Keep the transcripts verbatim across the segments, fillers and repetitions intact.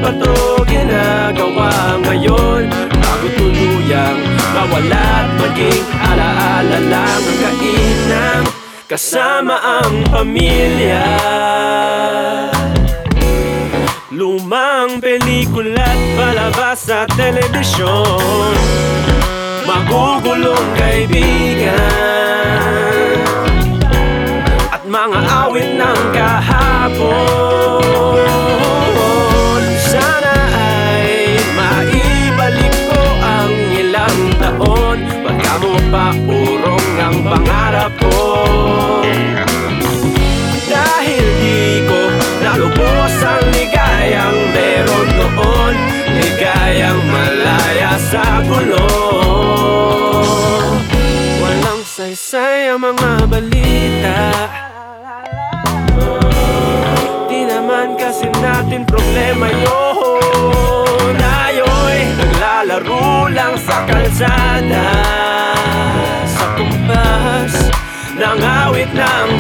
ba to ginagawa ngayon? Bago tuluyang mawala at maging alaala lang ang kainan kasama ang pamilya. Lumang pelikula't palabas sa telebisyon, magugulong kaibigan at mga awit ng kahapon. Sana ay maibalik ko ang ilang taon, pagka mo pa urong ang pangarap ko. Dahil di ko nalubos ang ligayang meron noon, ligayang malaya sa gulo. Walang saysay ang mga balita, di naman kasi natin problema yun. Ayo'y naglalaro lang sa kalsada, sa kumpas ng awit ng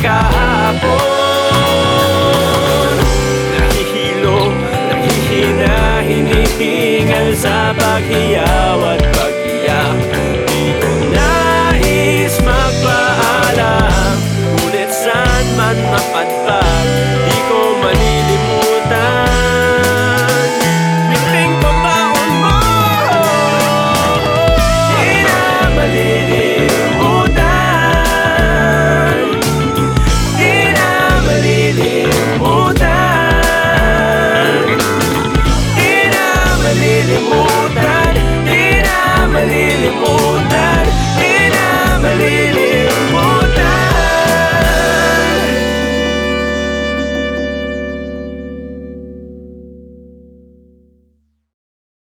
kahapon. Nahihilo, nahihina, hinihingal sa paghiyaw at pag-iyak. Di ko nais magpaalam, ngunit saan man mapadpad